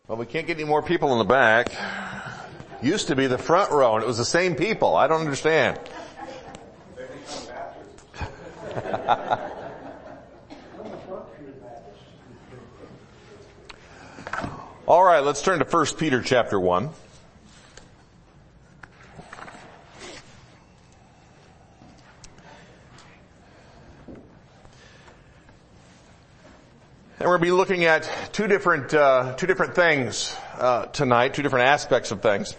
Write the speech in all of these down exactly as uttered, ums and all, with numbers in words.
Well, we can't get any more people in the back. Used to be the front row, and it was the same people. I don't understand. All right, let's turn to First Peter chapter one. And we're going to be looking at two different, uh, two different things, uh, tonight, two different aspects of things.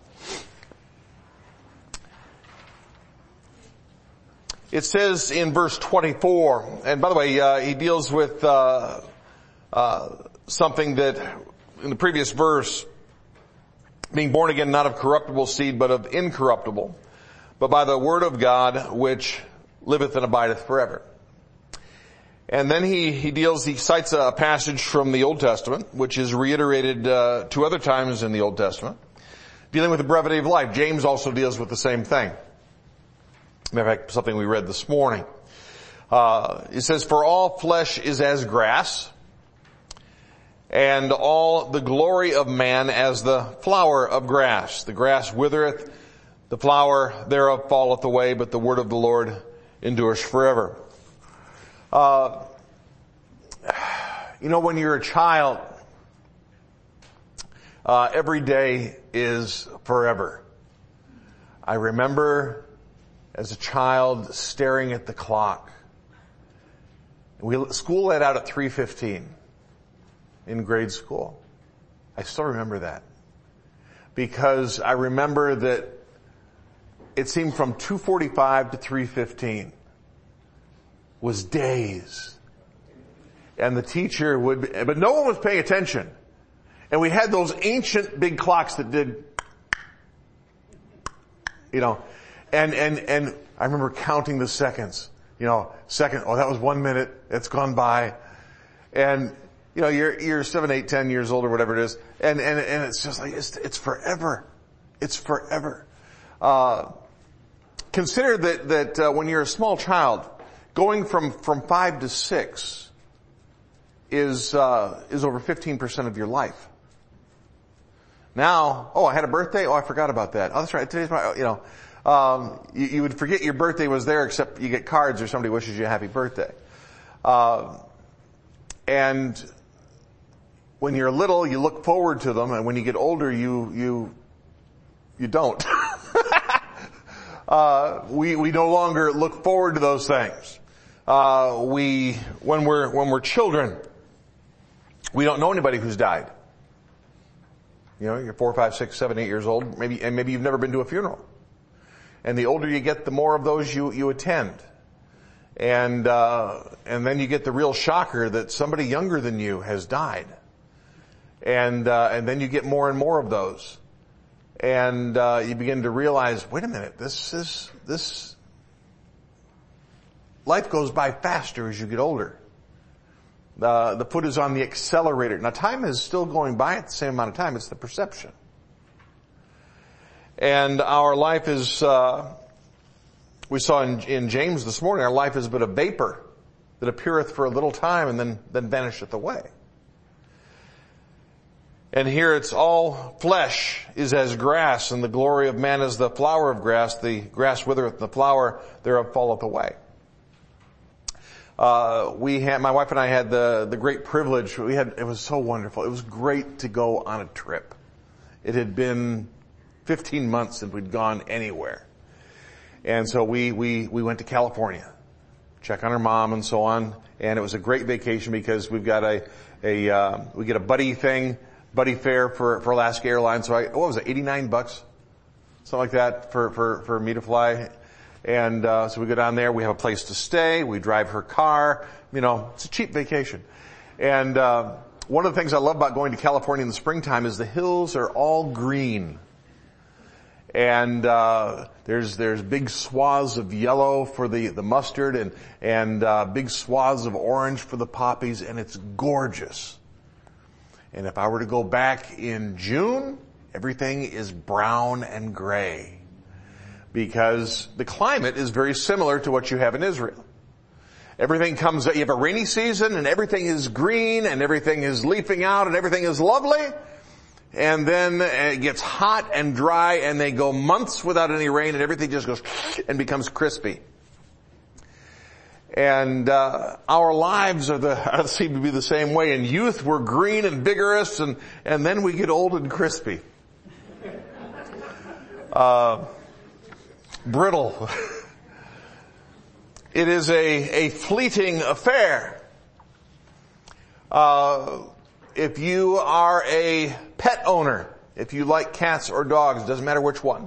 It says in verse twenty-four, and by the way, uh, he deals with, uh, uh, something that in the previous verse, being born again not of corruptible seed, but of incorruptible, but by the word of God, which liveth and abideth forever. And then he, he deals, he cites a passage from the Old Testament, which is reiterated, uh, two other times in the Old Testament, dealing with the brevity of life. James also deals with the same thing. Matter of fact, something we read this morning. Uh, it says, for all flesh is as grass, and all the glory of man as the flower of grass. The grass withereth, the flower thereof falleth away, but the word of the Lord endures forever. Uh, you know, when you're a child, uh, every day is forever. I remember as a child staring at the clock. We, school let out at three fifteen in grade school. I still remember that because I remember that it seemed from two forty-five to three fifteen. Was days. And the teacher would, but no one was paying attention. And we had those ancient big clocks that did, you know, and, and, and I remember counting the seconds, you know, second, oh, that was one minute, it's gone by. And, you know, you're, you're seven, eight, ten years old or whatever it is. And, and, and it's just like, it's, it's forever. It's forever. Uh, consider that, that, uh, when you're a small child, going from, from five to six is, uh, is over fifteen percent of your life. Now, oh, I had a birthday? Oh, I forgot about that. Oh, that's right. Today's my, you know, um, you, you would forget your birthday was there except you get cards or somebody wishes you a happy birthday. Uh, and when you're little, you look forward to them, and when you get older, you, you, you don't. uh, we, we no longer look forward to those things. Uh, we, when we're, when we're children, we don't know anybody who's died. You know, you're four, five, six, seven, eight years old, maybe, and maybe you've never been to a funeral. And the older you get, the more of those you, you attend. And, uh, and then you get the real shocker that somebody younger than you has died. And, uh, and then you get more and more of those. And, uh, you begin to realize, wait a minute, this is, this, life goes by faster as you get older. Uh, the foot is on the accelerator. Now time is still going by at the same amount of time. It's the perception. And our life is, uh, we saw in, in James this morning, our life is but a vapor that appeareth for a little time and then, then vanisheth away. And here it's all flesh is as grass, and the glory of man is the flower of grass. The grass withereth, the flower thereof falleth away. Uh, we had, my wife and I had the, the great privilege, we had, it was so wonderful. It was great to go on a trip. It had been fifteen months since we'd gone anywhere. And so we, we, we went to California, check on her mom and so on. And it was a great vacation because we've got a, a, uh, we get a buddy thing, buddy fare for, for Alaska Airlines. So I, what was it, eighty-nine bucks? Something like that for, for, for me to fly. And, uh, so we go down there, we have a place to stay, we drive her car, you know, it's a cheap vacation. And, uh, one of the things I love about going to California in the springtime is the hills are all green. And, uh, there's, there's big swaths of yellow for the, the mustard and, and, uh, big swaths of orange for the poppies, and it's gorgeous. And if I were to go back in June, everything is brown and gray. Because the climate is very similar to what you have in Israel. Everything comes, you have a rainy season and everything is green and everything is leafing out and everything is lovely. and then it gets hot and dry, and they go months without any rain, and everything just goes and becomes crispy. And uh our lives are the seem to be the same way. In youth, we're green and vigorous, and and then we get old and crispy, uh brittle. It is a a fleeting affair. Uh if you are a pet owner, if you like cats or dogs, it doesn't matter which one,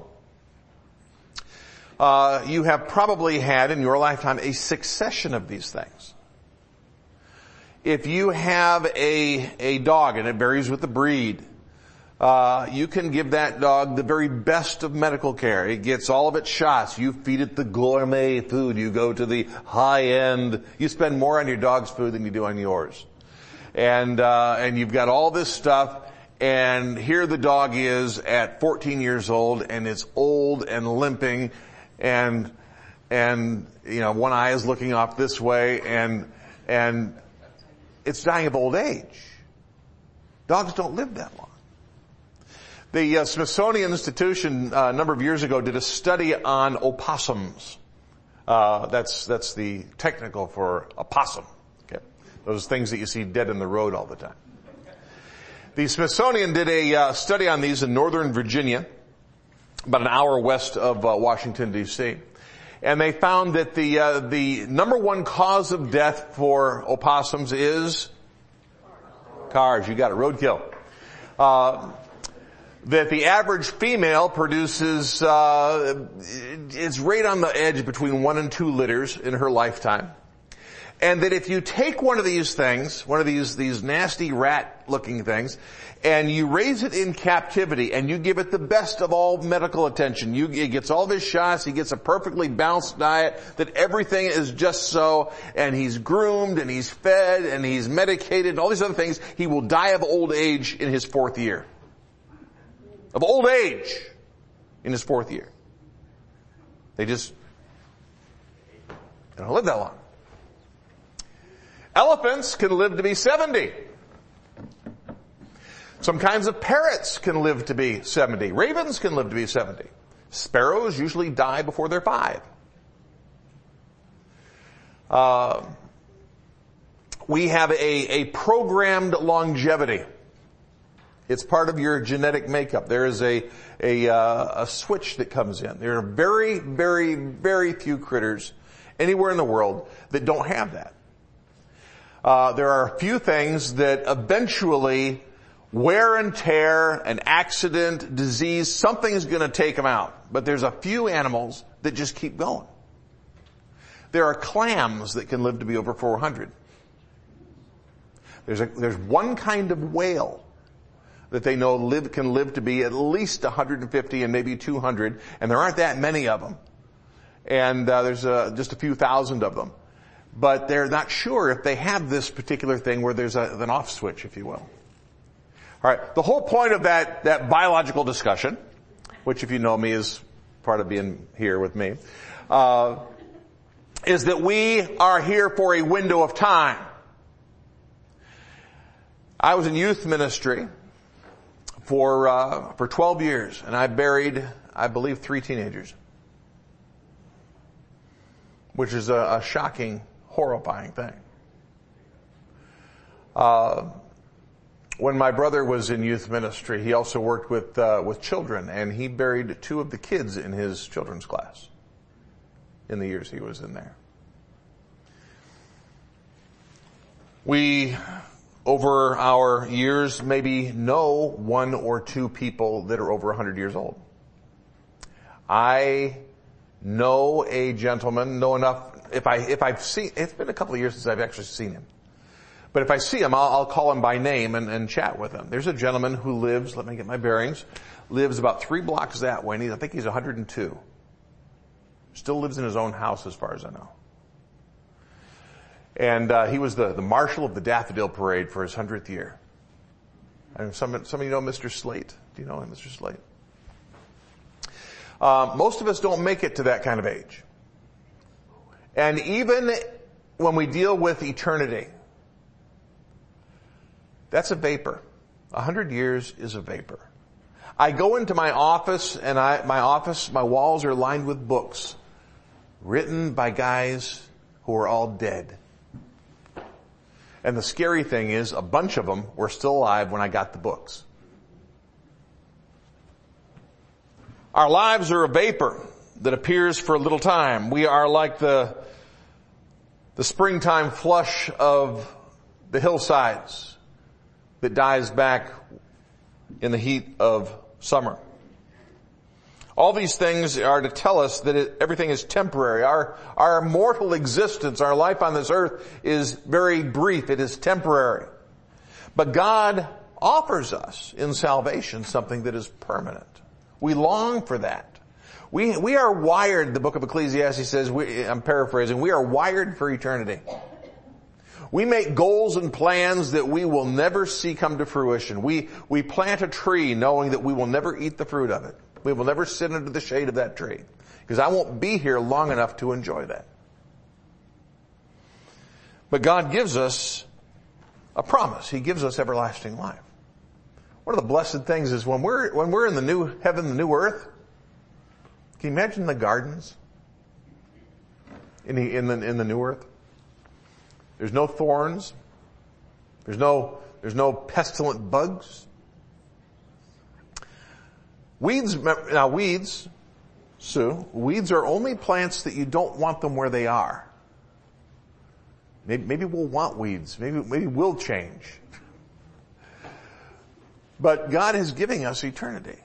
Uh, you have probably had in your lifetime a succession of these things. If you have a, a dog, and it varies with the breed, uh, you can give that dog the very best of medical care. It gets all of its shots. You feed it the gourmet food. You go to the high end. You spend more on your dog's food than you do on yours. And, uh, and you've got all this stuff. And here the dog is at fourteen years old, and it's old and limping. And, and, you know, one eye is looking off this way, and, and it's dying of old age. Dogs don't live that long. The uh, Smithsonian Institution, uh, a number of years ago, did a study on opossums. Uh, that's, that's the technical for a possum. Okay. Those things that you see dead in the road all the time. The Smithsonian did a uh, study on these in Northern Virginia, about an hour west of uh, Washington, D C And they found that the uh, the number one cause of death for opossums is cars. You got it, roadkill. Uh, that the average female produces, uh, it's right on the edge between one and two litters in her lifetime. And that if you take one of these things, one of these, these nasty rat looking things, and you raise it in captivity, and you give it the best of all medical attention. You, it gets all of his shots, he gets a perfectly balanced diet, that everything is just so, and he's groomed, and he's fed, and he's medicated, and all these other things, he will die of old age in his fourth year. Of old age in his fourth year. They just, they don't live that long. Elephants can live to be seventy. Some kinds of parrots can live to be seventy. Ravens can live to be seventy. Sparrows usually die before they're five. Uh, we have a, a programmed longevity. It's part of your genetic makeup. There is a, a, uh, a switch that comes in. There are very, very, very few critters anywhere in the world that don't have that. Uh, there are a few things that eventually wear and tear, an accident, disease, something is going to take them out. But there's a few animals that just keep going. There are clams that can live to be over four hundred. There's a, there's one kind of whale that they know live, can live to be at least one hundred fifty and maybe two hundred, and there aren't that many of them. And uh, there's uh, just a few thousand of them. But they're not sure if they have this particular thing where there's a, an off switch, if you will. All right. The whole point of that, that biological discussion, which if you know me is part of being here with me, uh, is that we are here for a window of time. I was in youth ministry for, uh, for twelve years, and I buried, I believe, three teenagers. Which is a, a shocking, horrifying thing. Uh, when my brother was in youth ministry, he also worked with, uh, with children, and he buried two of the kids in his children's class in the years he was in there. We, over our years, maybe know one or two people that are over one hundred years old. I know a gentleman, know enough, if I, if I've seen, it's been a couple of years since I've actually seen him. But if I see him, I'll, I'll call him by name and, and chat with him. There's a gentleman who lives, let me get my bearings, lives about three blocks that way, and he's, I think he's one hundred two. Still lives in his own house as far as I know. And, uh, he was the, the marshal of the Daffodil Parade for his hundredth year. And some, some of you know Mister Slate. Do you know him, Mister Slate? Uh, most of us don't make it to that kind of age. And even when we deal with eternity, that's a vapor. A hundred years is a vapor. I go into my office and I, my office, my walls are lined with books written by guys who are all dead. And the scary thing is a bunch of them were still alive when I got the books. Our lives are a vapor that appears for a little time. We are like the, the springtime flush of the hillsides that dies back in the heat of summer. All these things are to tell us that it, everything is temporary. Our, our mortal existence, our life on this earth is very brief. It is temporary. But God offers us in salvation something that is permanent. We long for that. We, we are wired, the book of Ecclesiastes says, we, I'm paraphrasing, we are wired for eternity. We make goals and plans that we will never see come to fruition. We, we plant a tree knowing that we will never eat the fruit of it. We will never sit under the shade of that tree because I won't be here long enough to enjoy that. But God gives us a promise. He gives us everlasting life. One of the blessed things is when we're, when we're in the new heaven, the new earth, can you imagine the gardens in the, in the, in the new earth? There's no thorns. There's no, there's no pestilent bugs. Weeds, now weeds, Sue, weeds are only plants that you don't want them where they are. Maybe, maybe we'll want weeds. Maybe, maybe we'll change. But God is giving us eternity.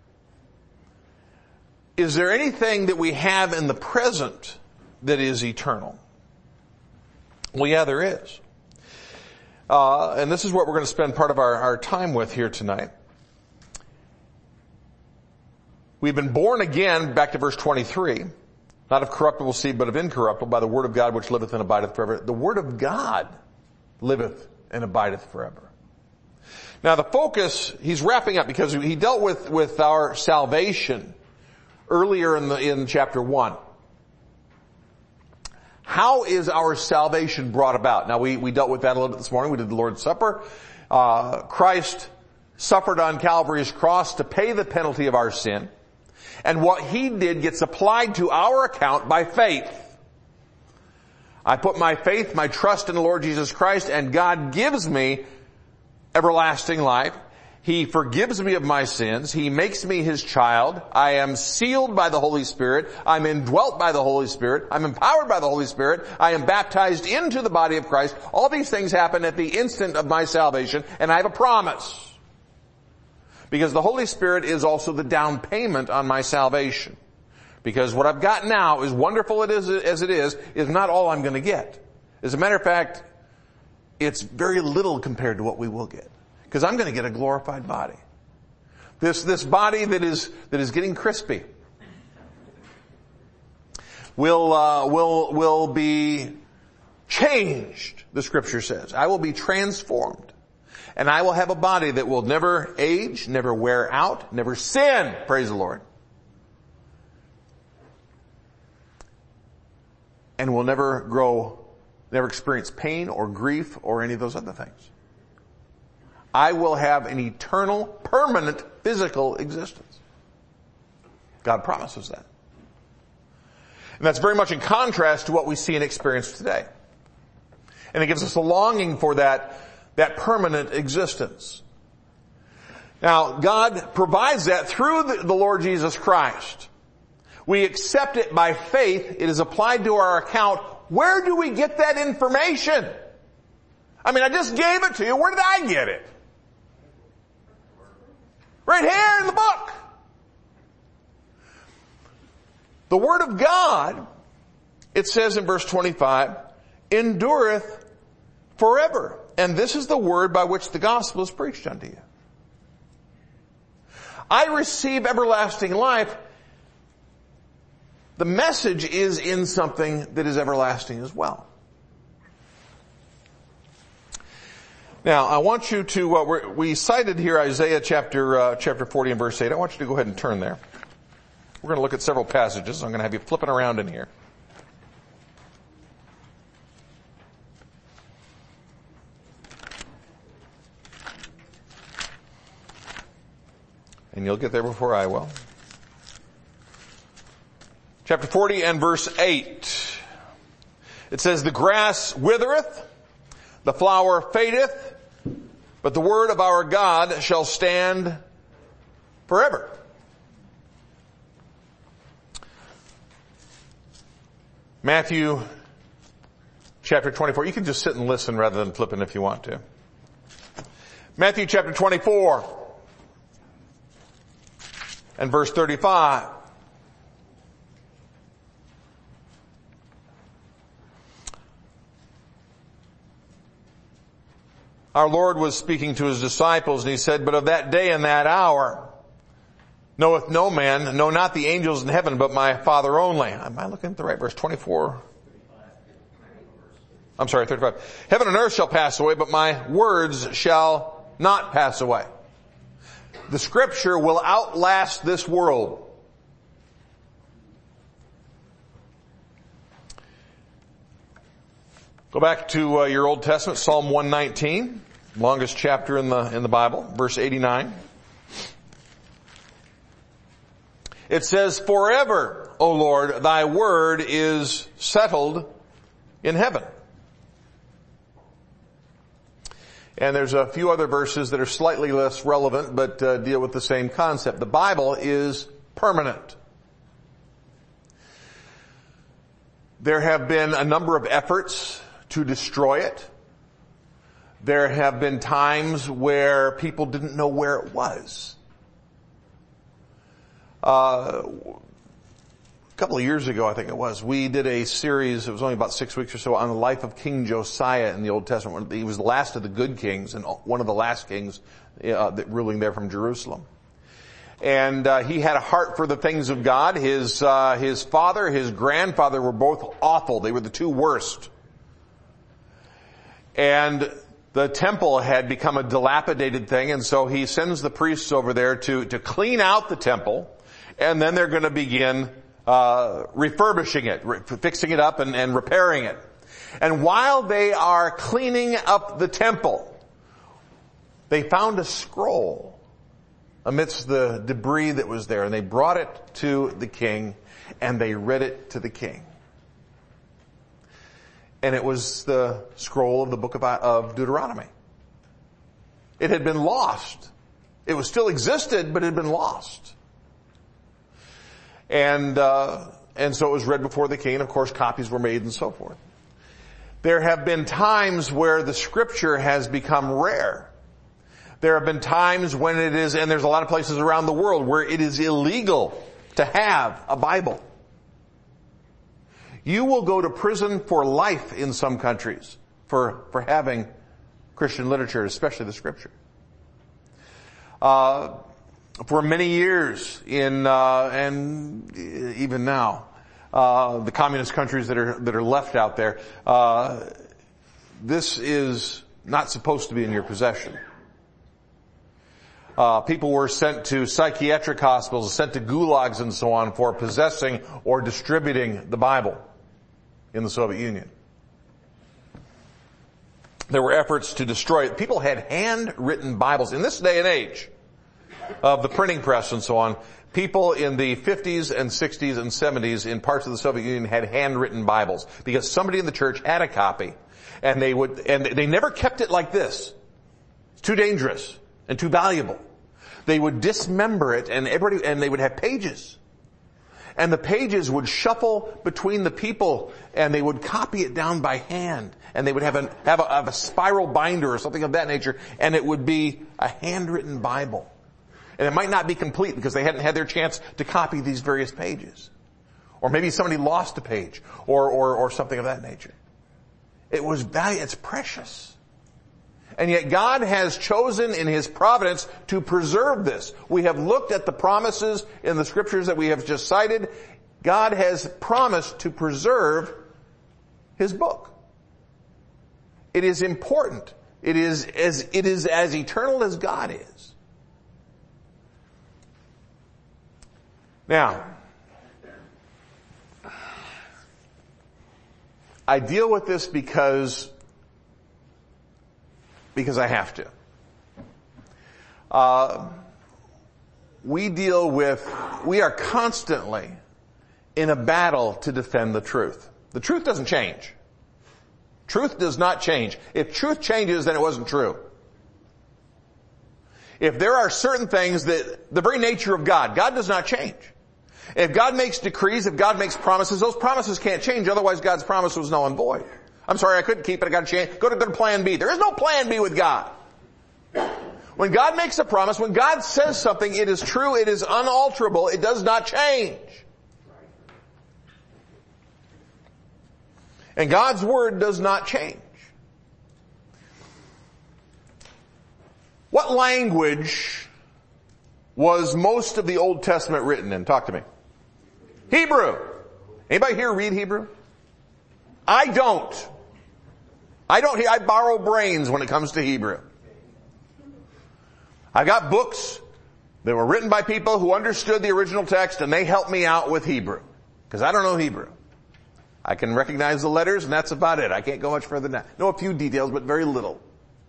Is there anything that we have in the present that is eternal? Well, yeah, there is. Uh, and this is what we're going to spend part of our, our time with here tonight. We've been born again, back to verse twenty-three, not of corruptible seed, but of incorruptible, by the word of God which liveth and abideth forever. The word of God liveth and abideth forever. Now the focus, he's wrapping up because he dealt with, with our salvation earlier in the, in chapter one. How is our salvation brought about? Now we, we dealt with that a little bit this morning. We did the Lord's Supper. Uh, Christ suffered on Calvary's cross to pay the penalty of our sin. And what he did gets applied to our account by faith. I put my faith, my trust in the Lord Jesus Christ, and God gives me everlasting life. He forgives me of my sins. He makes me his child. I am sealed by the Holy Spirit. I'm indwelt by the Holy Spirit. I'm empowered by the Holy Spirit. I am baptized into the body of Christ. All these things happen at the instant of my salvation, and I have a promise. Because the Holy Spirit is also the down payment on my salvation. Because what I've got now, as wonderful it is as it is, is not all I'm going to get. As a matter of fact, it's very little compared to what we will get. Because I'm going to get a glorified body. This, this body that is, that is getting crispy will, uh, will, will be changed, the scripture says. I will be transformed. And I will have a body that will never age, never wear out, never sin. Praise the Lord. And will never grow, never experience pain or grief or any of those other things. I will have an eternal, permanent, physical existence. God promises that. And that's very much in contrast to what we see and experience today. And it gives us a longing for that that permanent existence. Now, God provides that through the, the Lord Jesus Christ. We accept it by faith. It is applied to our account. Where do we get that information? I mean, I just gave it to you. Where did I get it? Right here in the book. The Word of God, it says in verse twenty-five, endureth forever. And this is the word by which the gospel is preached unto you. I receive everlasting life. The message is in something that is everlasting as well. Now, I want you to, uh, we're, we cited here Isaiah chapter, uh, chapter forty and verse eight. I want you to go ahead and turn there. We're going to look at several passages. I'm going to have you flipping around in here. And you'll get there before I will. Chapter forty and verse eight. It says, the grass withereth, the flower fadeth, but the word of our God shall stand forever. Matthew chapter twenty-four. You can just sit and listen rather than flipping if you want to. Matthew chapter twenty-four and verse thirty-five. Our Lord was speaking to his disciples and he said, but of that day and that hour knoweth no man, no not the angels in heaven, but my Father only. Am I looking at the right verse? twenty-four? I'm sorry, thirty-five. Heaven and earth shall pass away, but my words shall not pass away. The scripture will outlast this world. Go back to uh, your Old Testament, Psalm one nineteen, longest chapter in the, in the Bible, verse eighty-nine. It says, forever, O Lord, thy word is settled in heaven. And there's a few other verses that are slightly less relevant, but uh, deal with the same concept. The Bible is permanent. There have been a number of efforts to destroy it. There have been times where people didn't know where it was. Uh, a couple of years ago, I think it was, we did a series, it was only about six weeks or so, on the life of King Josiah in the Old Testament. He was the last of the good kings and one of the last kings uh, that ruling there from Jerusalem. And uh, he had a heart for the things of God. His uh, his father, his grandfather were both awful. They were the two worst. And the temple had become a dilapidated thing, and so he sends the priests over there to, to clean out the temple, and then they're going to begin uh, refurbishing it, re- fixing it up and, and repairing it. And while they are cleaning up the temple, they found a scroll amidst the debris that was there, and they brought it to the king, and they read it to the king. And it was the scroll of the book of, of Deuteronomy. It had been lost. It was still existed, but it had been lost. And, uh, and so it was read before the king, and of course copies were made and so forth. There have been times where the scripture has become rare. There have been times when it is, and there's a lot of places around the world where it is illegal to have a Bible. You will go to prison for life in some countries for, for having Christian literature, especially the scripture. Uh, for many years in, uh, and even now, uh, the communist countries that are, that are left out there, uh, this is not supposed to be in your possession. Uh, people were sent to psychiatric hospitals, sent to gulags and so on for possessing or distributing the Bible in the Soviet Union. There were efforts to destroy it. People had handwritten Bibles. In this day and age of the printing press and so on, people in the fifties and sixties and seventies in parts of the Soviet Union had handwritten Bibles because somebody in the church had a copy, and they would, and they never kept it like this. It's too dangerous and too valuable. They would dismember it, and everybody, and they would have pages. And the pages would shuffle between the people, and they would copy it down by hand. And they would have, an, have, a, have a spiral binder or something of that nature, and it would be a handwritten Bible. And it might not be complete because they hadn't had their chance to copy these various pages. Or maybe somebody lost a page, or, or, or something of that nature. It was valuable, it's precious. And yet God has chosen in His providence to preserve this. We have looked at the promises in the scriptures that we have just cited. God has promised to preserve His book. It is important. It is as, it is as eternal as God is. Now, I deal with this because Because I have to. Uh, we deal with, we are constantly in a battle to defend the truth. The truth doesn't change. Truth does not change. If truth changes, then it wasn't true. If there are certain things that, the very nature of God, God does not change. If God makes decrees, if God makes promises, those promises can't change, otherwise God's promise was null and void. I'm sorry, I couldn't keep it, I gotta change, go to, go to plan B. There is no plan B with God. When God makes a promise, when God says something, it is true, it is unalterable, it does not change. And God's word does not change. What language was most of the Old Testament written in? Talk to me. Hebrew. Anybody here read Hebrew? I don't. I don't, I borrow brains when it comes to Hebrew. I got books that were written by people who understood the original text and they helped me out with Hebrew. Because I don't know Hebrew. I can recognize the letters and that's about it. I can't go much further than that. Know a few details, but very little.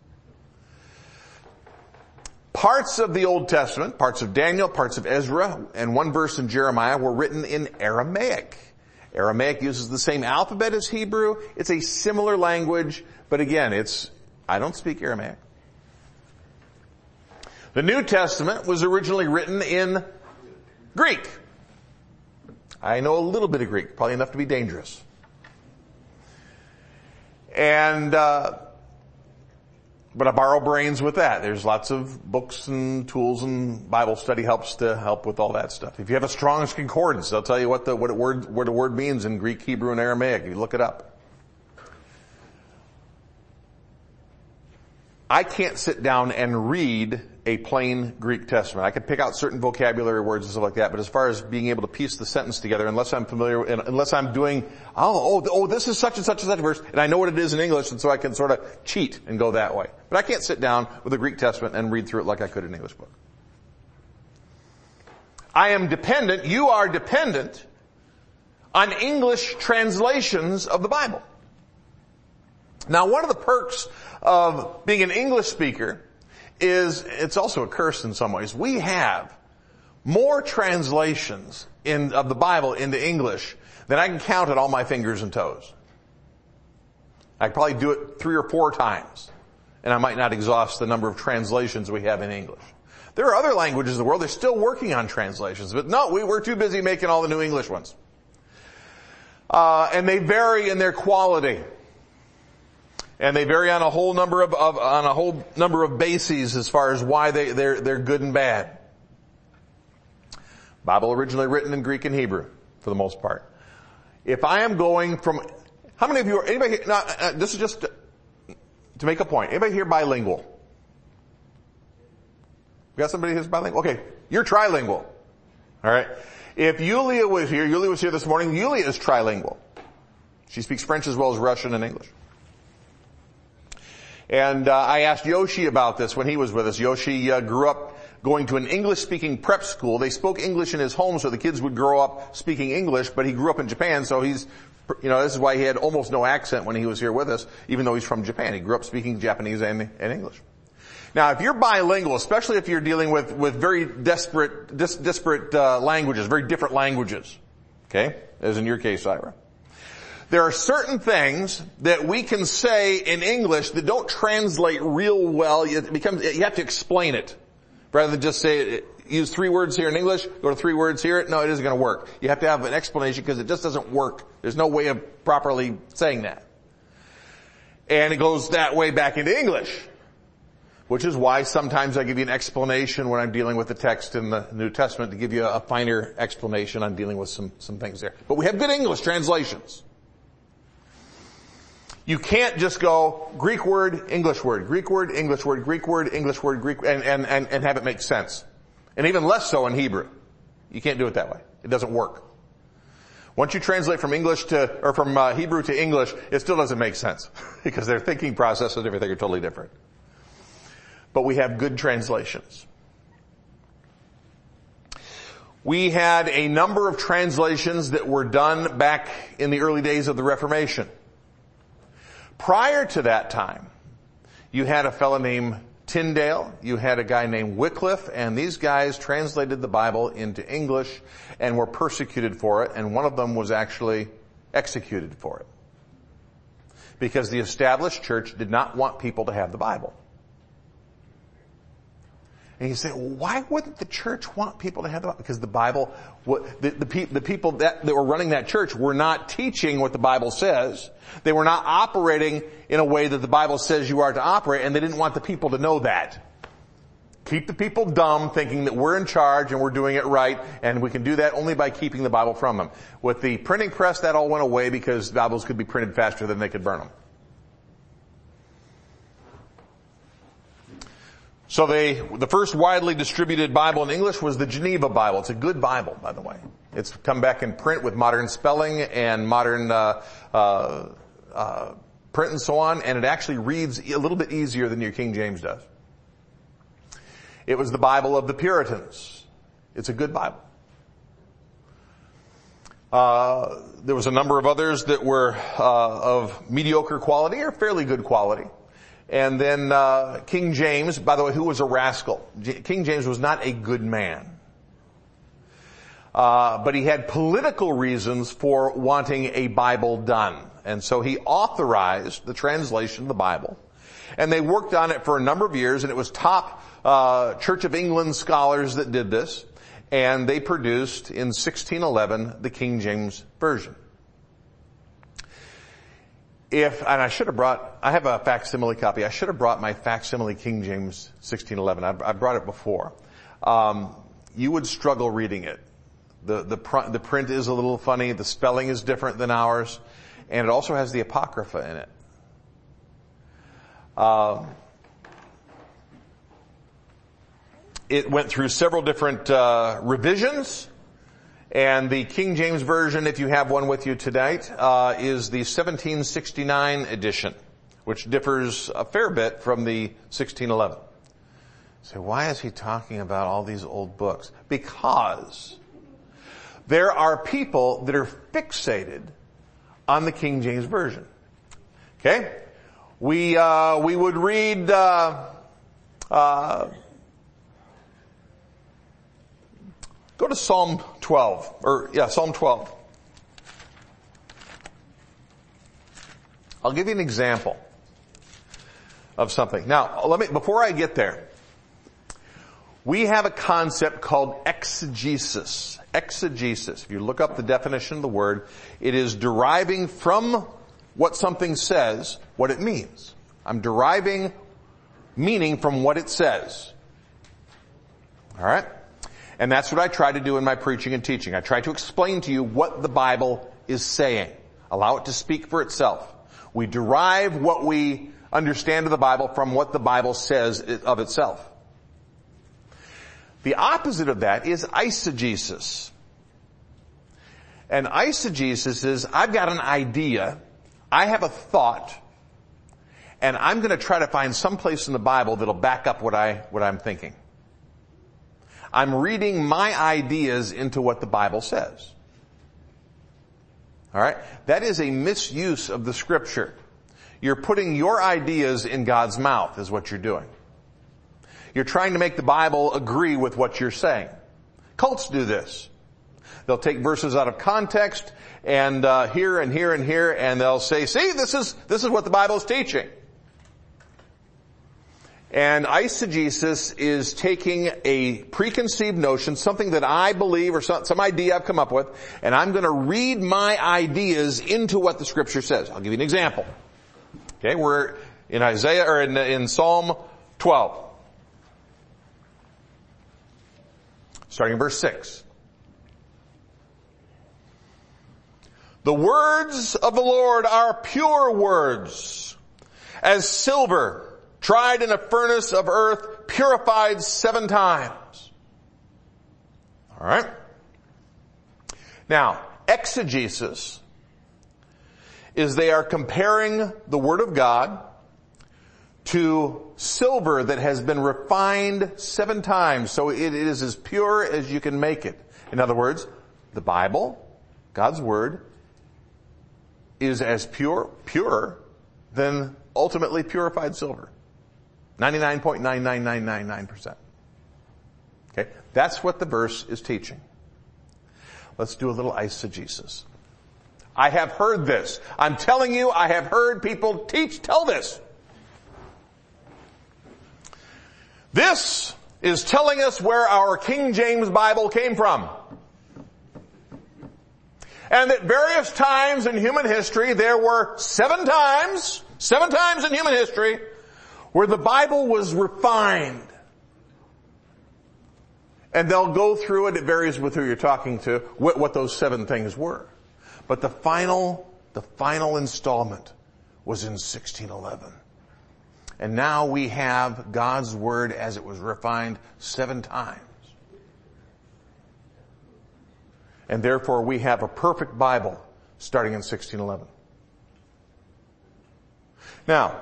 Parts of the Old Testament, parts of Daniel, parts of Ezra, and one verse in Jeremiah were written in Aramaic. Aramaic uses the same alphabet as Hebrew. It's a similar language, but again, it's, I don't speak Aramaic. The New Testament was originally written in Greek. I know a little bit of Greek, probably enough to be dangerous. And, uh, but I borrow brains with that. There's lots of books and tools and Bible study helps to help with all that stuff. If you have a Strong's Concordance, they'll tell you what the, what a word, what a word means in Greek, Hebrew, and Aramaic. You look it up. I can't sit down and read a plain Greek Testament. I could pick out certain vocabulary words and stuff like that, but as far as being able to piece the sentence together, unless I'm familiar, unless I'm doing, oh, oh, oh, this is such and such and such a verse, and I know what it is in English, and so I can sort of cheat and go that way. But I can't sit down with a Greek Testament and read through it like I could an English book. I am dependent, you are dependent on English translations of the Bible. Now, one of the perks of being an English speaker is, it's also a curse in some ways. We have more translations in, of the Bible into English than I can count on all my fingers and toes. I could probably do it three or four times, and I might not exhaust the number of translations we have in English. There are other languages in the world, they're still working on translations, but no, we, we're too busy making all the new English ones. Uh, and they vary in their quality. And they vary on a whole number of, of on a whole number of bases as far as why they, they're, they're good and bad. Bible originally written in Greek and Hebrew, for the most part. If I am going from, how many of you are, anybody here, now, uh, this is just to, to make a point. Anybody here bilingual? We got somebody who's bilingual? Okay, you're trilingual. Alright. If Yulia was here, Yulia was here this morning, Yulia is trilingual. She speaks French as well as Russian and English. And uh, I asked Yoshi about this when he was with us. Yoshi uh, grew up going to an English-speaking prep school. They spoke English in his home, so the kids would grow up speaking English, but he grew up in Japan, so he's, you know, this is why he had almost no accent when he was here with us, even though he's from Japan. He grew up speaking Japanese and, and English. Now, if you're bilingual, especially if you're dealing with, with very desperate, dis, disparate uh, languages, very different languages, okay, as in your case, Ira, there are certain things that we can say in English that don't translate real well. It becomes, you have to explain it. Rather than just say, use three words here in English, go to three words here. No, it isn't going to work. You have to have an explanation because it just doesn't work. There's no way of properly saying that. And it goes that way back into English. Which is why sometimes I give you an explanation when I'm dealing with the text in the New Testament to give you a finer explanation on dealing with some, some things there. But we have good English translations. You can't just go Greek word, English word, Greek word, English word, Greek word, English word, Greek, and, and, and, and have it make sense. And even less so in Hebrew. You can't do it that way. It doesn't work. Once you translate from English to, or from uh, Hebrew to English, it still doesn't make sense. Because their thinking processes and everything are totally different. But we have good translations. We had a number of translations that were done back in the early days of the Reformation. Prior to that time, you had a fellow named Tyndale, you had a guy named Wycliffe, and these guys translated the Bible into English and were persecuted for it, and one of them was actually executed for it. Because the established church did not want people to have the Bible. And you say, well, why wouldn't the church want people to have the Bible? Because the Bible, the, the, pe- the people that, that were running that church were not teaching what the Bible says. They were not operating in a way that the Bible says you are to operate, and they didn't want the people to know that. Keep the people dumb, thinking that we're in charge and we're doing it right, and we can do that only by keeping the Bible from them. With the printing press, that all went away because Bibles could be printed faster than they could burn them. So they, the first widely distributed Bible in English was the Geneva Bible. It's a good Bible, by the way. It's come back in print with modern spelling and modern uh, uh, uh, print and so on, and it actually reads a little bit easier than your King James does. It was the Bible of the Puritans. It's a good Bible. Uh, there was a number of others that were uh, of mediocre quality or fairly good quality. And then uh, King James, by the way, who was a rascal. J- King James was not a good man. Uh, but he had political reasons for wanting a Bible done. And so he authorized the translation of the Bible. And they worked on it for a number of years, and it was top uh, Church of England scholars that did this. And they produced in sixteen eleven the King James Version. If, and I should have brought, I have a facsimile copy. I should have brought my facsimile King James sixteen eleven. I, I brought it before. Um, you would struggle reading it. The, the, pr- the print is a little funny. The spelling is different than ours. And it also has the Apocrypha in it. Um, it went through several different, uh, revisions. And the King James Version, if you have one with you tonight, uh, is the seventeen sixty-nine edition, which differs a fair bit from the sixteen eleven. So why is he talking about all these old books? Because there are people that are fixated on the King James Version. Okay? We, uh, we would read, uh, uh, go to Psalm twelve, or yeah, Psalm twelve. I'll give you an example of something. Now, let me, before I get there, we have a concept called exegesis. Exegesis. If you look up the definition of the word, it is deriving from what something says what it means. I'm deriving meaning from what it says. All right? And that's what I try to do in my preaching and teaching. I try to explain to you what the Bible is saying. Allow it to speak for itself. We derive what we understand of the Bible from what the Bible says of itself. The opposite of that is eisegesis. And eisegesis is, I've got an idea, I have a thought, and I'm going to try to find some place in the Bible that'll back up what I, what I'm thinking. I'm reading my ideas into what the Bible says. All right? That is a misuse of the Scripture. You're putting your ideas in God's mouth is what you're doing. You're trying to make the Bible agree with what you're saying. Cults do this. They'll take verses out of context and uh, here and here and here, and they'll say, see, this is this is what the Bible is teaching. And eisegesis is taking a preconceived notion, something that I believe or some, some idea I've come up with, and I'm going to read my ideas into what the Scripture says. I'll give you an example. Okay, we're in Isaiah or in, in Psalm twelve. Starting in verse six. The words of the Lord are pure words, as silver tried in a furnace of earth, purified seven times. All right? Now, exegesis is they are comparing the Word of God to silver that has been refined seven times, so it is as pure as you can make it. In other words, the Bible, God's Word, is as pure, purer than ultimately purified silver. ninety-nine point nine nine nine nine nine percent. Okay? That's what the verse is teaching. Let's do a little eisegesis. I have heard this. I'm telling you, I have heard people teach, tell this. This is telling us where our King James Bible came from. And at various times in human history, there were seven times, seven times in human history, where the Bible was refined. And they'll go through it, it varies with who you're talking to, what, what those seven things were. But the final, the final installment was in sixteen eleven. And now we have God's Word as it was refined seven times. And therefore we have a perfect Bible starting in sixteen eleven. Now,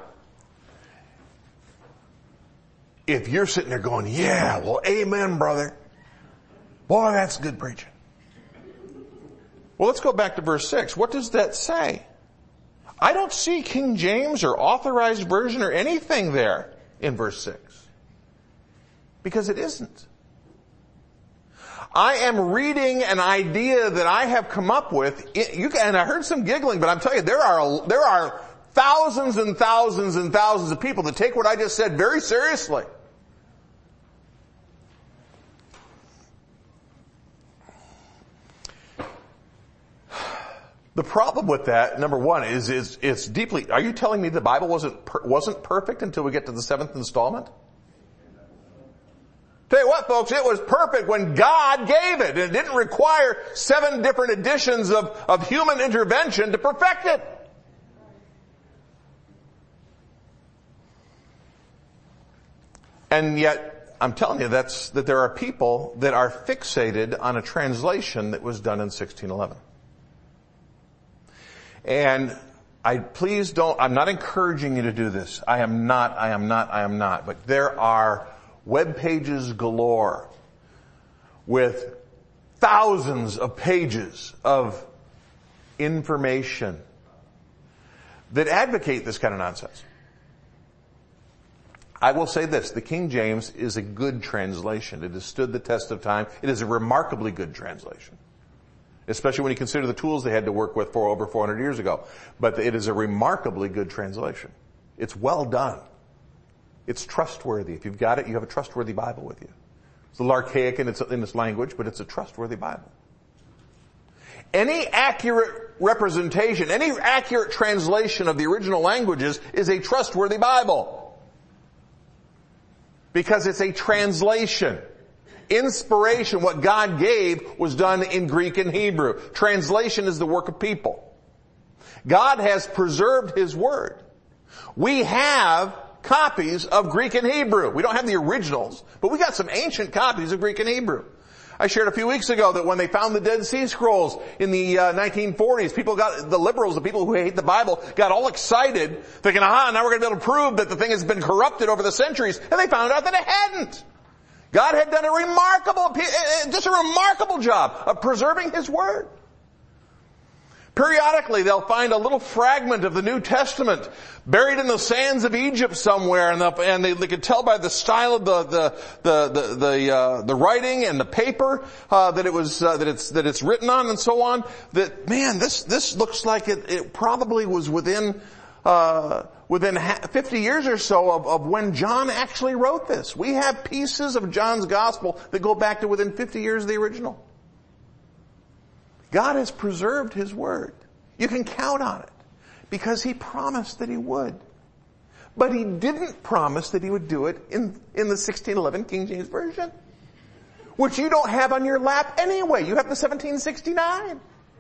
if you're sitting there going, yeah, well, amen, brother. Boy, that's good preaching. Well, let's go back to verse six. What does that say? I don't see King James or Authorized Version or anything there in verse six. Because it isn't. I am reading an idea that I have come up with. It, you can, and I heard some giggling, but I'm telling you, there are, there are thousands and thousands and thousands of people that take what I just said very seriously. The problem with that, number one, is, is it's deeply, are you telling me the Bible wasn't, per, wasn't perfect until we get to the seventh installment? Tell you what, folks, it was perfect when God gave it. And it didn't require seven different editions of, of human intervention to perfect it. And yet, I'm telling you that's, that there are people that are fixated on a translation that was done in sixteen eleven. And I, please don't, I'm not encouraging you to do this. I am not, I am not, I am not. But there are web pages galore with thousands of pages of information that advocate this kind of nonsense. I will say this, the King James is a good translation. It has stood the test of time. It is a remarkably good translation. Especially when you consider the tools they had to work with for over four hundred years ago. But it is a remarkably good translation. It's well done. It's trustworthy. If you've got it, you have a trustworthy Bible with you. It's a little archaic in its, in its language, but it's a trustworthy Bible. Any accurate representation, any accurate translation of the original languages is a trustworthy Bible. Because it's a translation. Inspiration, what God gave, was done in Greek and Hebrew. Translation is the work of people. God has preserved His Word. We have copies of Greek and Hebrew. We don't have the originals, but we got some ancient copies of Greek and Hebrew. I shared a few weeks ago that when they found the Dead Sea Scrolls in the uh, nineteen forties, people got, the liberals, the people who hate the Bible, got all excited, thinking, aha, now we're going to be able to prove that the thing has been corrupted over the centuries, and they found out that it hadn't. God had done a remarkable, just a remarkable job of preserving His Word. Periodically, they'll find a little fragment of the New Testament buried in the sands of Egypt somewhere, and, the, and they, they could tell by the style of the the the the the, uh, the writing and the paper uh, that it was uh, that it's that it's written on, and so on. That man, this this looks like it, it probably was within. Uh, within fifty years or so of, of when John actually wrote this. We have pieces of John's gospel that go back to within fifty years of the original. God has preserved His Word. You can count on it because He promised that He would. But He didn't promise that He would do it in, in the sixteen eleven King James Version, which you don't have on your lap anyway. You have the seventeen sixty-nine.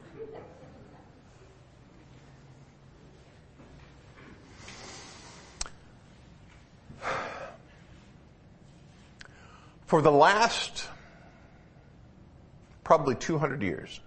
For the last probably two hundred years,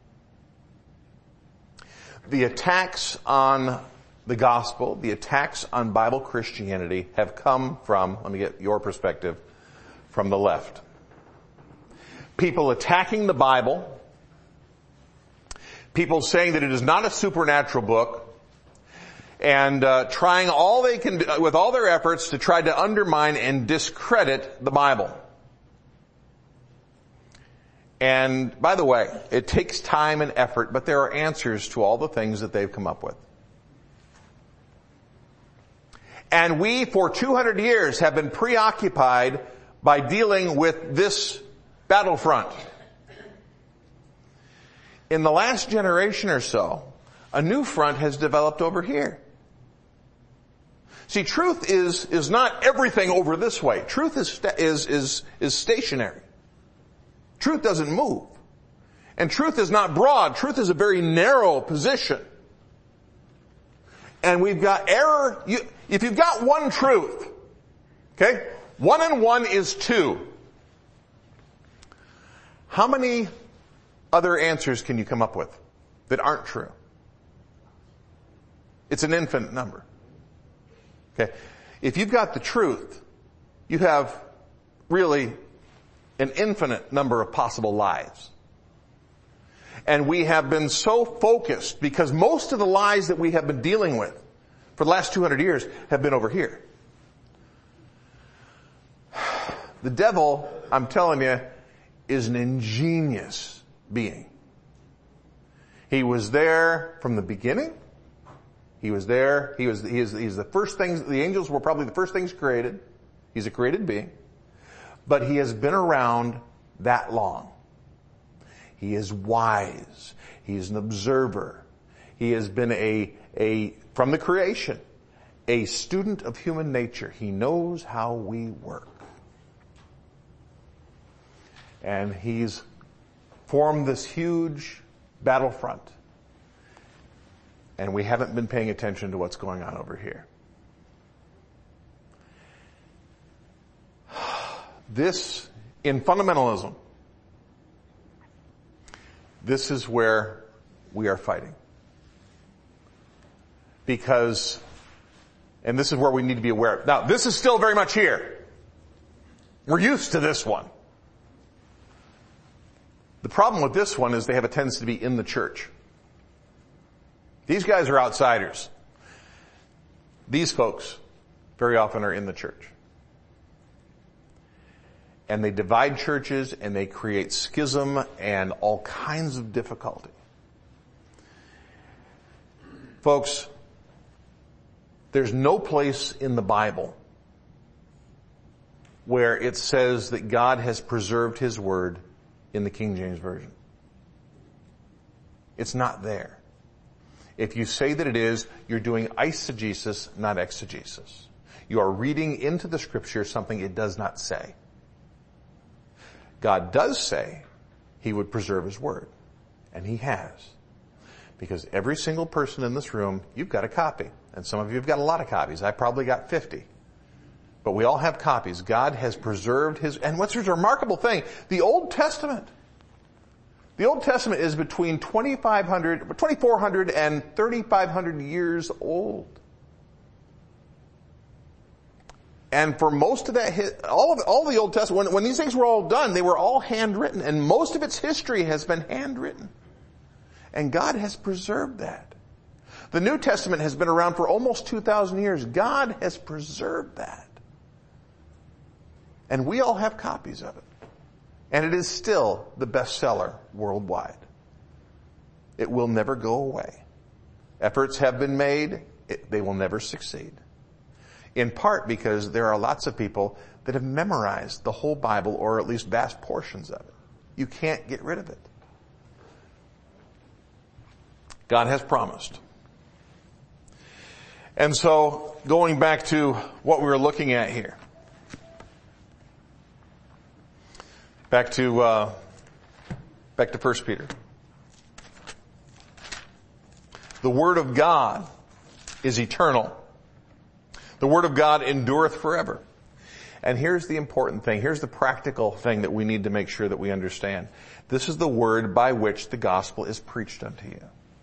the attacks on the gospel, the attacks on Bible Christianity have come from, let me get your perspective, from the left. People attacking the Bible, people saying that it is not a supernatural book, and uh, trying all they can do, with all their efforts to try to undermine and discredit the Bible. And by the way, it takes time and effort, but there are answers to all the things that they've come up with. And we, for two hundred years, have been preoccupied by dealing with this battlefront. In the last generation or so, a new front has developed over here. See, truth is, is not everything over this way. Truth is, is, is, is stationary. Truth doesn't move. And truth is not broad. Truth is a very narrow position. And we've got error. You, if you've got one truth, okay, one and one is two. How many other answers can you come up with that aren't true? It's an infinite number. Okay. If you've got the truth, you have really an infinite number of possible lies. And we have been so focused because most of the lies that we have been dealing with for the last two hundred years have been over here. The devil, I'm telling you, is an ingenious being. He was there from the beginning. He was there. He was, he is, he's the first things, the angels were probably the first things created. He's a created being. But he has been around that long. He is wise. He is an observer. He has been a, a, from the creation, a student of human nature. He knows how we work. And he's formed this huge battlefront. And we haven't been paying attention to what's going on over here. This, in fundamentalism, this is where we are fighting. Because, and this is where we need to be aware. Now, this is still very much here. We're used to this one. The problem with this one is they have a tendency to be in the church. These guys are outsiders. These folks very often are in the church. And they divide churches and they create schism and all kinds of difficulty. Folks, there's no place in the Bible where it says that God has preserved His Word in the King James Version. It's not there. If you say that it is, you're doing eisegesis, not exegesis. You are reading into the Scripture something it does not say. God does say He would preserve His Word. And He has. Because every single person in this room, you've got a copy. And some of you have got a lot of copies. I probably got fifty. But we all have copies. God has preserved His, and what's the remarkable thing? The Old Testament. The Old Testament is between twenty-five hundred, twenty-four hundred and thirty-five hundred years old. And for most of that, all of all the Old Testament, when, when these things were all done, they were all handwritten, and most of its history has been handwritten. And God has preserved that. The New Testament has been around for almost two thousand years. God has preserved that. And we all have copies of it. And it is still the bestseller worldwide. It will never go away. Efforts have been made. It, they will never succeed. In part because there are lots of people that have memorized the whole Bible, or at least vast portions of it. You can't get rid of it. God has promised. And so, going back to what we were looking at here. Back to, uh, back to First Peter. The Word of God is eternal. The Word of God endureth forever. And here's the important thing. Here's the practical thing that we need to make sure that we understand. This is the word by which the gospel is preached unto you.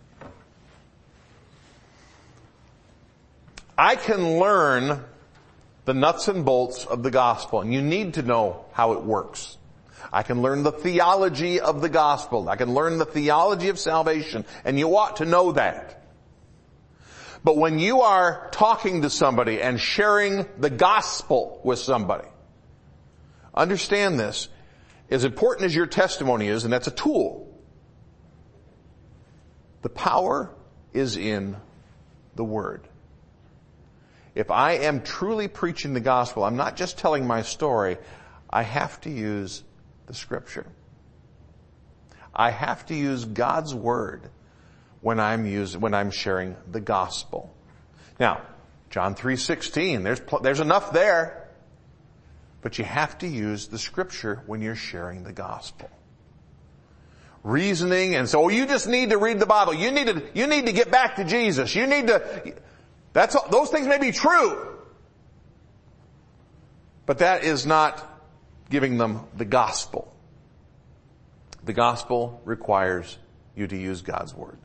I can learn the nuts and bolts of the gospel, and you need to know how it works. I can learn the theology of the gospel. I can learn the theology of salvation, and you ought to know that. But when you are talking to somebody and sharing the gospel with somebody, understand this, as important as your testimony is, and that's a tool, the power is in the word. If I am truly preaching the gospel, I'm not just telling my story, I have to use the scripture. I have to use God's word when I'm using, when I'm sharing the gospel. Now, John three sixteen, there's, there's enough there, but you have to use the scripture when you're sharing the gospel. Reasoning and so, oh, you just need to read the Bible. You need to, you need to get back to Jesus. You need to, that's, those things may be true, but that is not giving them the gospel. The gospel requires you to use God's word.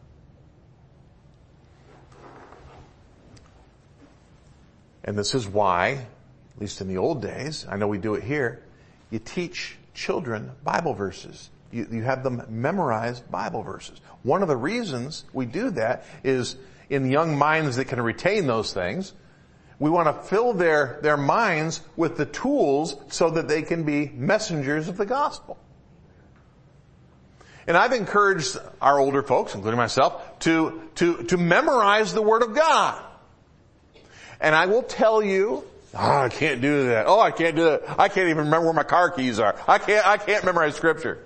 And this is why, at least in the old days, I know we do it here, you teach children Bible verses. You, you have them memorize Bible verses. One of the reasons we do that is in young minds that can retain those things, we want to fill their, their minds with the tools so that they can be messengers of the gospel. And I've encouraged our older folks, including myself, to, to, to memorize the Word of God. And I will tell you, oh, I can't do that. Oh, I can't do that. I can't even remember where my car keys are. I can't, I can't memorize Scripture.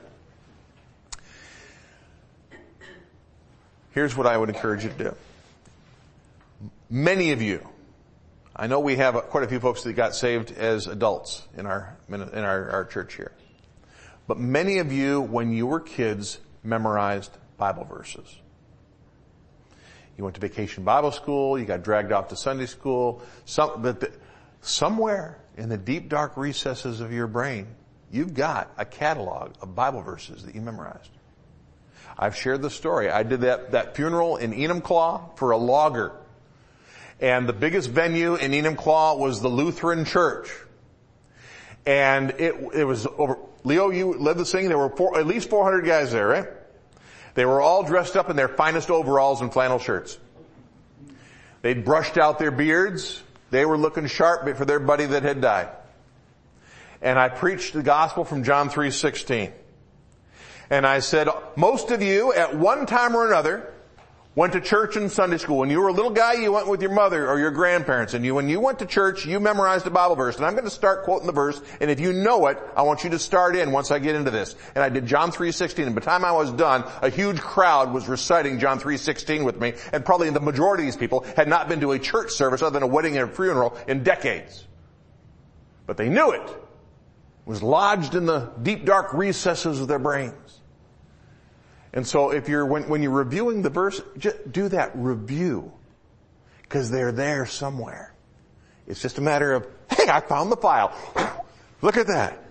Here's what I would encourage you to do. Many of you, I know we have quite a few folks that got saved as adults in our, in our, our church here. But many of you, when you were kids, memorized Bible verses. You went to vacation Bible school, you got dragged off to Sunday school, some, but the, somewhere in the deep dark recesses of your brain, you've got a catalog of Bible verses that you memorized. I've shared the story. I did that, that funeral in Enumclaw for a logger. And the biggest venue in Enumclaw was the Lutheran Church. And it, it was over, Leo, you led this thing. There were four, at least four hundred guys there, right? They were all dressed up in their finest overalls and flannel shirts. They'd brushed out their beards. They were looking sharp for their buddy that had died. And I preached the gospel from John three sixteen. And I said, most of you at one time or another went to church and Sunday school. When you were a little guy, you went with your mother or your grandparents. And you, when you went to church, you memorized a Bible verse. And I'm going to start quoting the verse. And if you know it, I want you to start in once I get into this. And I did John three sixteen. And by the time I was done, a huge crowd was reciting John three sixteen with me. And probably the majority of these people had not been to a church service other than a wedding and a funeral in decades. But they knew it. It was lodged in the deep dark recesses of their brains. And so if you're, when, when you're reviewing the verse, just do that review. Because they're there somewhere. It's just a matter of, hey, I found the file. Look at that.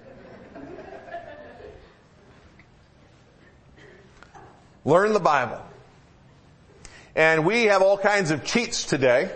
Learn the Bible. And we have all kinds of cheats today.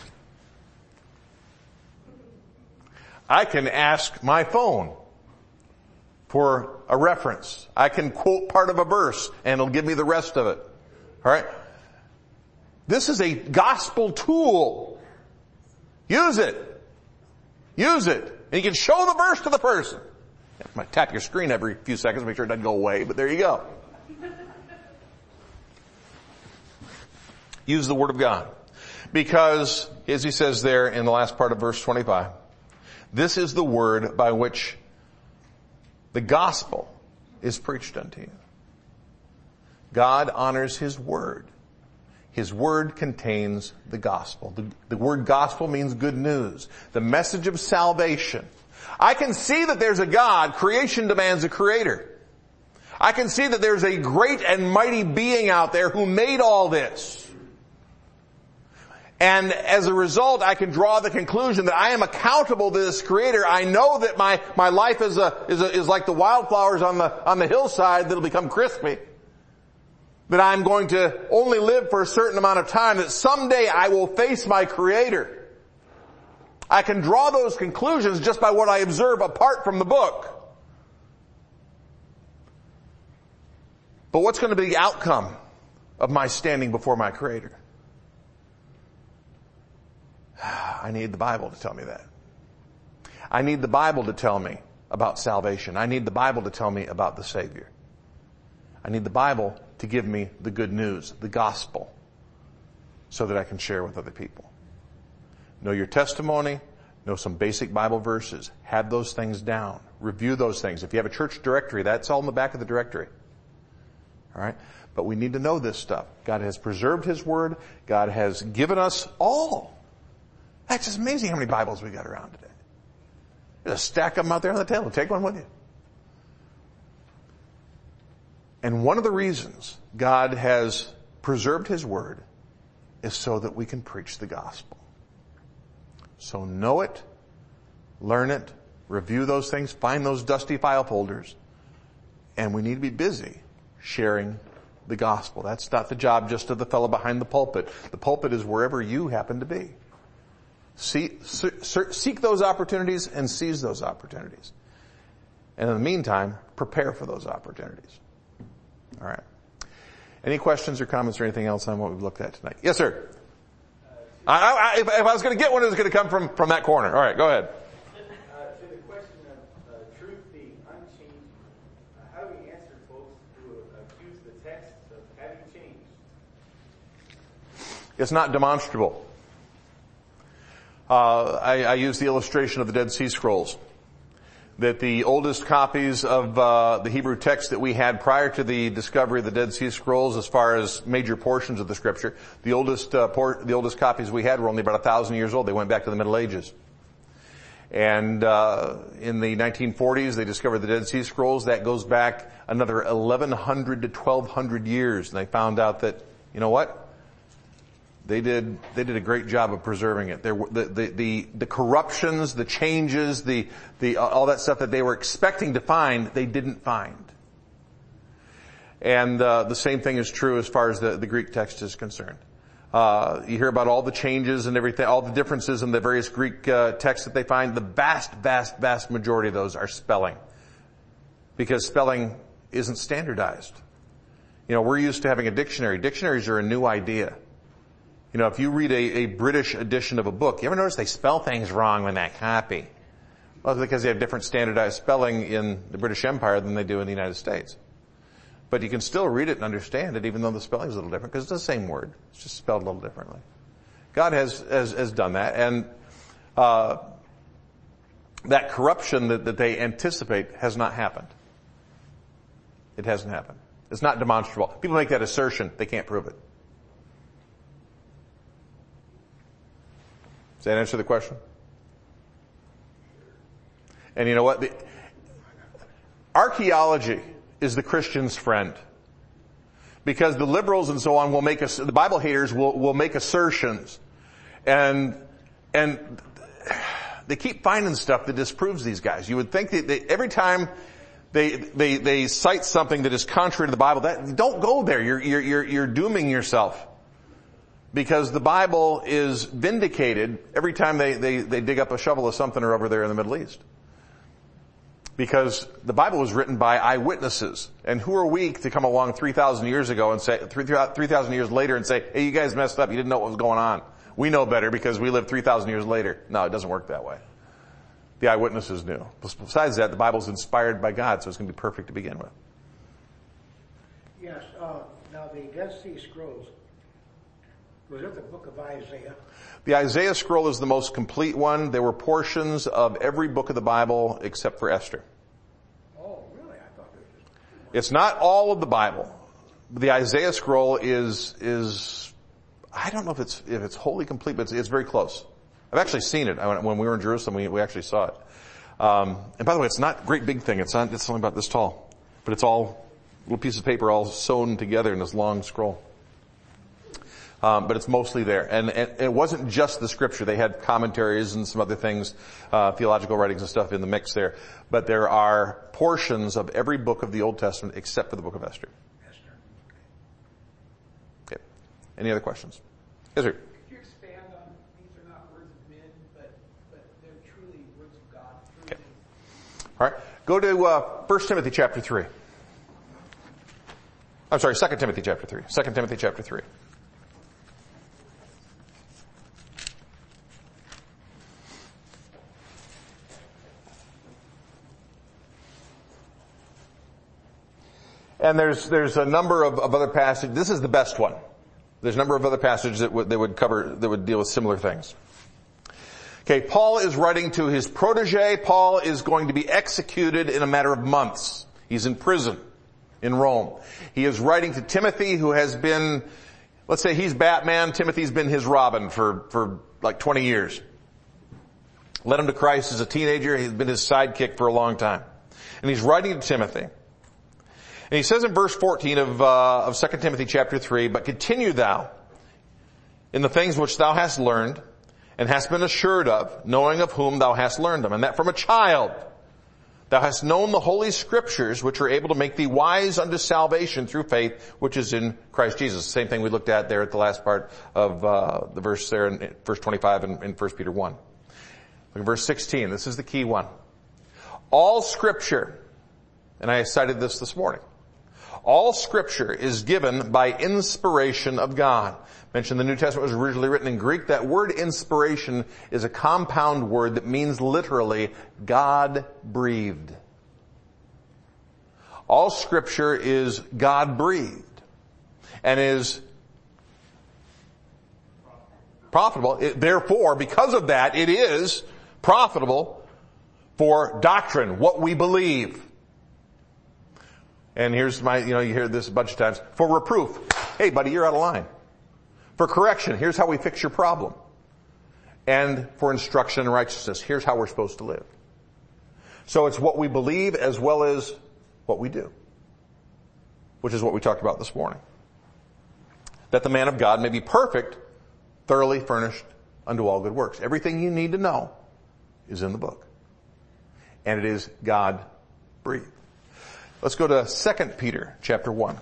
I can ask my phone for a reference. I can quote part of a verse and it'll give me the rest of it. Alright? This is a gospel tool. Use it. Use it. And you can show the verse to the person. You might tap your screen every few seconds, make sure it doesn't go away, but there you go. Use the Word of God. Because, as he says there in the last part of verse twenty-five, this is the word by which the gospel is preached unto you. God honors His word. His word contains the gospel. The, the word gospel means good news. The message of salvation. I can see that there's a God. Creation demands a creator. I can see that there's a great and mighty being out there who made all this. And as a result, I can draw the conclusion that I am accountable to this Creator. I know that my, my life is a, is a, is like the wildflowers on the, on the hillside that'll become crispy. That I'm going to only live for a certain amount of time, that someday I will face my Creator. I can draw those conclusions just by what I observe apart from the book. But what's going to be the outcome of my standing before my Creator? I need the Bible to tell me that. I need the Bible to tell me about salvation. I need the Bible to tell me about the Savior. I need the Bible to give me the good news, the gospel, so that I can share with other people. Know your testimony, know some basic Bible verses, have those things down, review those things. If you have a church directory, that's all in the back of the directory. All right? But we need to know this stuff. God has preserved His Word. God has given us all. That's just amazing how many Bibles we got around today. Just stack them out there on the table. Take one with you. And one of the reasons God has preserved His Word is so that we can preach the gospel. So know it, learn it, review those things, find those dusty file folders, and we need to be busy sharing the gospel. That's not the job just of the fellow behind the pulpit. The pulpit is wherever you happen to be. See, seek those opportunities and seize those opportunities. And in the meantime, prepare for those opportunities. All right. Any questions or comments or anything else on what we've looked at tonight? Yes, sir. Uh, I, I, if, if I was going to get one, it was going to come from, from that corner. All right, go ahead. Uh, to the question of uh, truth being unchanging, uh, how do we answer folks who accuse the text of having changed? It's not demonstrable. Uh, I, I use the illustration of the Dead Sea Scrolls. That the oldest copies of uh, the Hebrew text that we had prior to the discovery of the Dead Sea Scrolls, as far as major portions of the Scripture, the oldest uh, por- the oldest copies we had were only about a thousand years old. They went back to the Middle Ages. And uh, in the nineteen forties, they discovered the Dead Sea Scrolls. That goes back another eleven hundred to twelve hundred years, and they found out that, you know what? They did, they did a great job of preserving it. There, the, the, the, the corruptions, the changes, the, the, all that stuff that they were expecting to find, they didn't find. And, uh, the same thing is true as far as the, the Greek text is concerned. Uh, you hear about all the changes and everything, all the differences in the various Greek, uh, texts that they find. The vast, vast, vast majority of those are spelling. Because spelling isn't standardized. You know, we're used to having a dictionary. Dictionaries are a new idea. You know, if you read a, a British edition of a book, you ever notice they spell things wrong in that copy? Well, it's because they have different standardized spelling in the British Empire than they do in the United States. But you can still read it and understand it, even though the spelling is a little different, because it's the same word. It's just spelled a little differently. God has, has, has done that, and, uh, that corruption that, that they anticipate has not happened. It hasn't happened. It's not demonstrable. People make that assertion, they can't prove it. Does that answer the question? And you know what? The, archaeology is the Christian's friend. Because the liberals and so on will make us, the Bible haters will, will make assertions. And, and they keep finding stuff that disproves these guys. You would think that they, every time they, they, they cite something that is contrary to the Bible, that, don't go there. You're, you're, you're, you're dooming yourself. Because the Bible is vindicated every time they, they, they dig up a shovel of something or over there in the Middle East. Because the Bible was written by eyewitnesses. And who are we to come along three thousand years ago and say, three thousand years later and say, hey, you guys messed up, you didn't know what was going on. We know better because we lived three thousand years later. No, it doesn't work that way. The eyewitnesses knew. Besides that, the Bible's inspired by God, so it's going to be perfect to begin with. Yes, uh, now the Dead Sea Scrolls, was it the book of Isaiah? The Isaiah scroll is the most complete one. There were portions of every book of the Bible except for Esther. Oh, really? I thought it was just... It's not all of the Bible. The Isaiah scroll is, is, I don't know if it's, if it's wholly complete, but it's, it's very close. I've actually seen it. I, when we were in Jerusalem, we, we actually saw it. Um, and by the way, it's not a great big thing. It's not, it's only about this tall. But it's all little pieces of paper all sewn together in this long scroll. Um, but it's mostly there. And, and it wasn't just the scripture. They had commentaries and some other things, uh, theological writings and stuff in the mix there. But there are portions of every book of the Old Testament except for the book of Esther. Esther. Okay. Any other questions? Yes, sir. Could you expand on, these are not words of men, but, but they're truly words of God? Okay. All right. Go to, uh, First Timothy chapter three. I'm sorry, Second Timothy chapter three. Second Timothy chapter three. And there's, there's a number of, of other passages. This is the best one. There's a number of other passages that would, that would cover, that would deal with similar things. Okay, Paul is writing to his protege. Paul is going to be executed in a matter of months. He's in prison in Rome. He is writing to Timothy, who has been, let's say he's Batman, Timothy's been his Robin for, for like twenty years. Led him to Christ as a teenager. He's been his sidekick for a long time. And he's writing to Timothy. And he says in verse fourteen of, uh, of Second Timothy chapter three, "But continue thou in the things which thou hast learned, and hast been assured of, knowing of whom thou hast learned them, and that from a child thou hast known the holy scriptures, which are able to make thee wise unto salvation through faith, which is in Christ Jesus." Same thing we looked at there at the last part of uh, the verse there in verse twenty-five in, in First Peter one. Look at verse sixteen. This is the key one. "All scripture," and I cited this this morning, "all scripture is given by inspiration of God." Mentioned the New Testament was originally written in Greek. That word inspiration is a compound word that means literally God breathed. All scripture is God breathed and is profitable. It, therefore, because of that, it is profitable for doctrine, what we believe. And here's my, you know, you hear this a bunch of times. For reproof. Hey buddy, you're out of line. For correction, here's how we fix your problem. And for instruction in righteousness, here's how we're supposed to live. So it's what we believe as well as what we do, which is what we talked about this morning. That the man of God may be perfect, thoroughly furnished unto all good works. Everything you need to know is in the book. And it is God breathed. Let's go to Second Peter chapter one.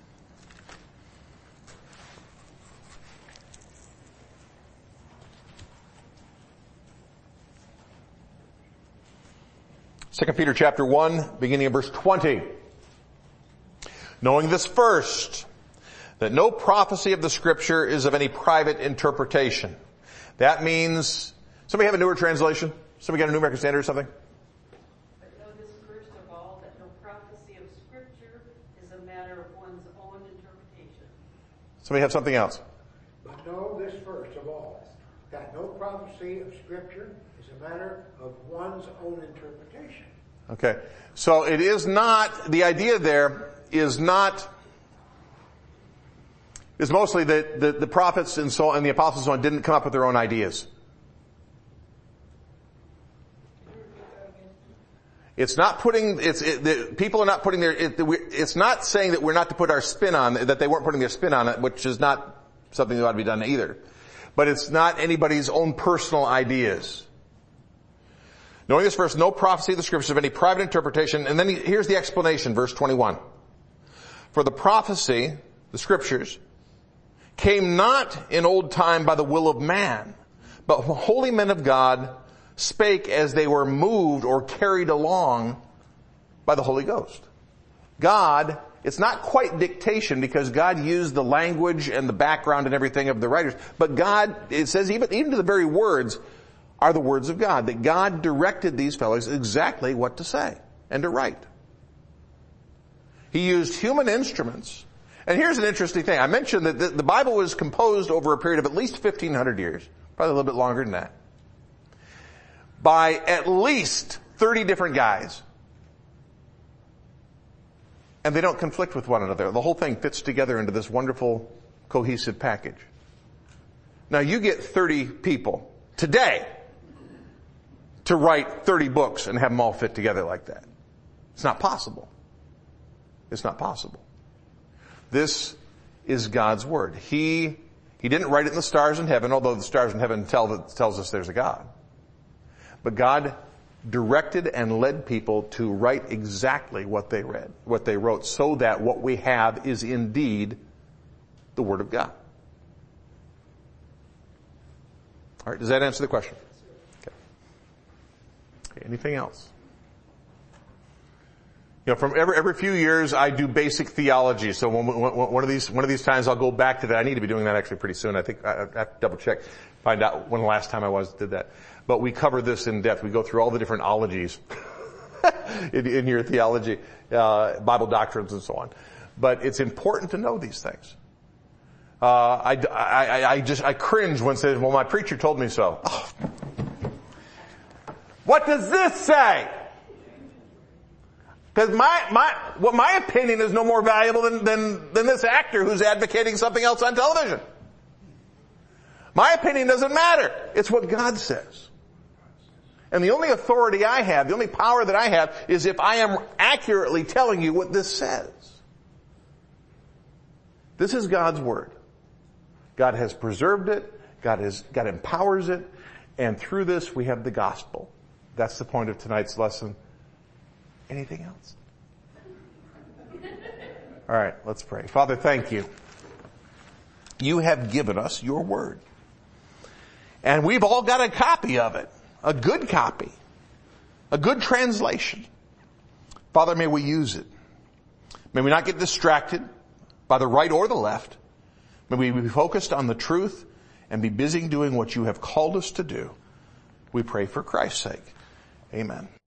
Second Peter chapter one, beginning in verse twenty. "Knowing this first, that no prophecy of the scripture is of any private interpretation." That means, somebody have a newer translation? Somebody got a New American Standard or something? "But know this first of all, that no prophecy of scripture is a matter of one's own interpretation." Somebody have something else? But know this first of all, that no prophecy of scripture is a matter of one's own interpretation. Okay. So it is not, the idea there is not, is mostly that the, the prophets and so and the apostles and so on didn't come up with their own ideas. It's not putting, it's, it, the, people are not putting their, it, it's not saying that we're not to put our spin on, that they weren't putting their spin on it, which is not something that ought to be done either. But it's not anybody's own personal ideas. "Knowing this first, no prophecy of the scriptures of any private interpretation." And then he, here's the explanation, verse twenty-one. "For the prophecy, the scriptures, came not in old time by the will of man, but holy men of God spake as they were moved or carried along by the Holy Ghost." God, it's not quite dictation because God used the language and the background and everything of the writers, but God, it says even, even to the very words, are the words of God, that God directed these fellows exactly what to say and to write. He used human instruments. And here's an interesting thing. I mentioned that the, the Bible was composed over a period of at least fifteen hundred years, probably a little bit longer than that, by at least thirty different guys. And they don't conflict with one another. The whole thing fits together into this wonderful, cohesive package. Now you get thirty people today to write thirty books and have them all fit together like that. It's not possible. It's not possible. This is God's word. He, he didn't write it in the stars in heaven, although the stars in heaven tell, tells us there's a God. But God directed and led people to write exactly what they read, what they wrote, so that what we have is indeed the word of God. All right, does that answer the question? Okay. Okay, anything else? You know, from every, every few years I do basic theology. So when, when, one of these, one of these times I'll go back to that. I need to be doing that actually pretty soon. I think I, I have to double check, find out when the last time I was, did that. But we cover this in depth. We go through all the different ologies. in, in your theology, uh, Bible doctrines and so on. But it's important to know these things. Uh, I, I, I just, I cringe when it says, well, my preacher told me so. Oh. What does this say? Because my, my, what my opinion is no more valuable than, than, than this actor who's advocating something else on television. My opinion doesn't matter. It's what God says. And the only authority I have, the only power that I have, is if I am accurately telling you what this says. This is God's Word. God has preserved it. God has, God empowers it. And through this we have the gospel. That's the point of tonight's lesson. Anything else? All right, let's pray. Father, thank you. You have given us your Word. And we've all got a copy of it. A good copy. A good translation. Father, may we use it. May we not get distracted by the right or the left. May we be focused on the truth and be busy doing what you have called us to do. We pray for Christ's sake. Amen.